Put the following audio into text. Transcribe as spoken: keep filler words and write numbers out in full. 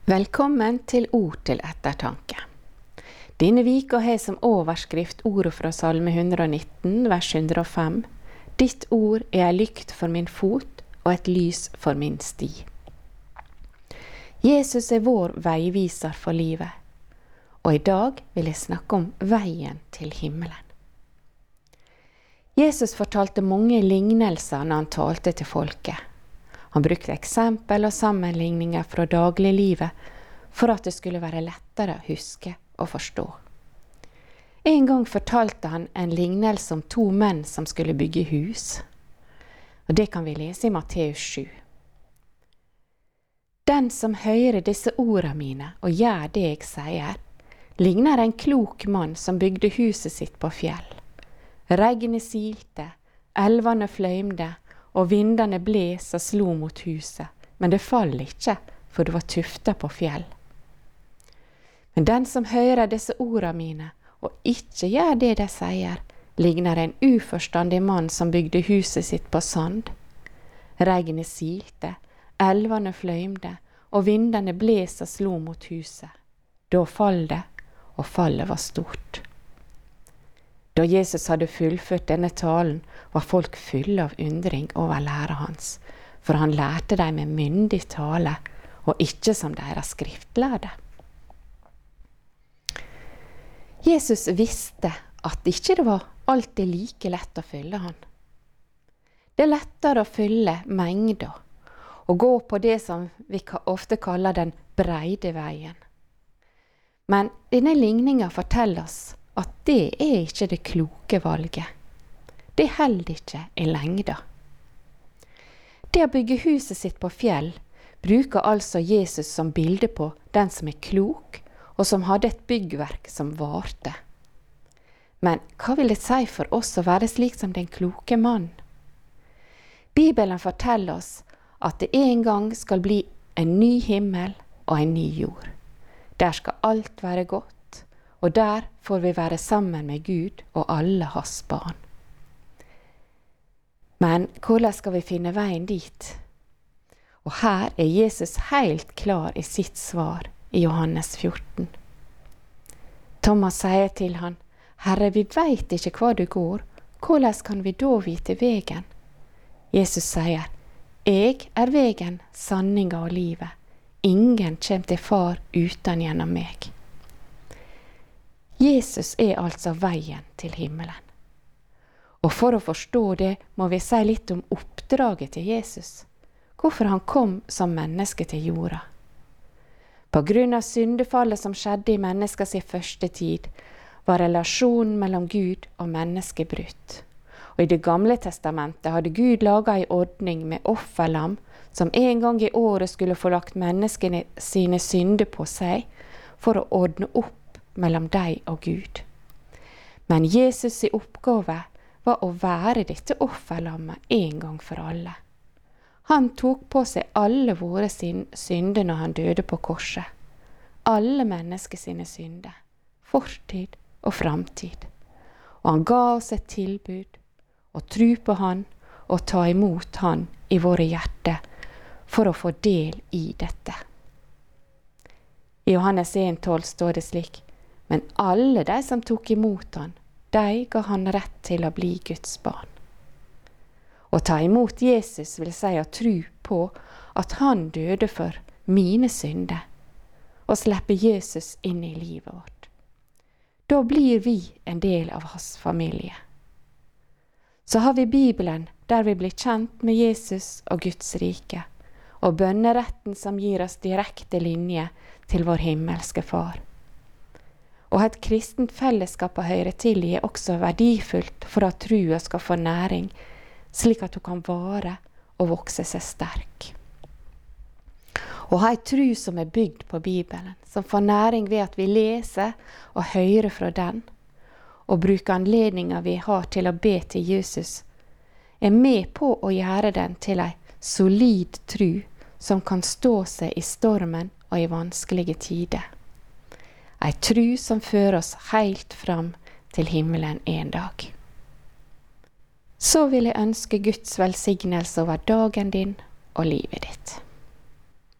Velkommen til Ord til ettertanke. Denne vika har som overskrift ordet fra Salme one hundred nineteen, vers one hundred five. Ditt ord er en lykt for min fot og et lys for min sti. Jesus er vår veiviser for livet, og i dag vil jeg snakke om veien til himmelen. Jesus fortalte mange lignelser når han talte til folket. Han brukte eksempel og sammenligninger fra dagliglivet for at det skulle være lettere å huske og forstå. En gang fortalte han en lignelse om to menn som skulle bygge hus. Og det kan vi lese i Matteus sju. Den som hører disse ordene mine og gjør det jeg sier, ligner en klok mann som bygde huset sitt på fjell. Regnet silte, elvene fløymde, og vindene bles og slo mot huset, men det fall ikke, for det var tuftet på fjell. Men den som hører disse ordene mine, og ikke gjør det de sier, ligner en uforstandig mann som bygde huset sitt på sand. Regnet silte, elvene fløymde, og vindene bles og slo mot huset. Da fall det, og fallet var stort. Da Jesus hadde fullført denne talen, var folk fulle av undring over lære hans, for han lærte dem med myndig tale, og ikke som deres skriftlærde. Jesus visste at ikke det var alltid like lett å følge han. Det er lettere å følge mengder, og gå på det som vi ofte kaller den breide veien. Men denne ligningen forteller oss at det er ikke det kloke valget. Det holder ikke i lengda. Det å bygge huset sitt på fjell bruker altså Jesus som bilde på den som er klok, og som hadde et byggverk som varte. Men hva vil det si for oss å være slik som den kloke mann? Bibelen forteller oss at det en gang skal bli en ny himmel og en ny jord. Der skal alt være godt, og der får vi være sammen med Gud og alle hans barn. Men hvordan skal vi finne veien dit? Og her er Jesus helt klar i sitt svar i Johannes fjorten. Thomas sier til han, «Herre, vi vet ikke hva du går, hvordan kan vi da vite vegen?» Jesus sier, «Jeg er vegen, sanninga og livet. Ingen kommer til far uten gjennom meg.» Jesus er altså veien til himmelen. Og for å forstå det må vi si litt om oppdraget til Jesus. Hvorfor han kom som menneske til jorda. På grunn av syndefallet som skjedde i menneskets første tid, var relasjonen mellom Gud og menneske brutt. Og i det gamle testamentet hadde Gud laget en ordning med offerlam, som en gang i året skulle få lagt menneskene sine synder på seg, for å ordne opp mellom deg og Gud. Men Jesus' oppgave var å være dette offerlammet en gang for alle. Han tok på seg alle våre synder når han døde på korset. Alle mennesker sine synder, fortid og framtid. Og han ga oss et tilbud, å tro på han og ta imot han i våre hjerter for å få del i dette. I Johannes one tolv står det slik, men alle de som tok imot han, de ga han rett til å bli Guds barn. Å ta imot Jesus vil si å tro på at han døde for mine synder, og slippe Jesus inn i livet vårt. Da blir vi en del av hans familie. Så har vi Bibelen, der vi blir kjent med Jesus og Guds rike, og bønneretten som gir oss direkte linje til vår himmelske far. Og et kristent fellesskap å høre til i er også verdifullt for at trua skal få næring, slik at hun kan vare og vokse seg sterk. Å ha en tru som er bygd på Bibelen, som får næring ved at vi leser og hører fra den, og bruker anledninger vi har til å be til Jesus, er med på å gjøre den til en solid tru som kan stå seg i stormen og i vanskelige tider. En tru som fører oss helt fram til himmelen en dag. Så vil jeg ønske Guds velsignelse over dagen din og livet ditt.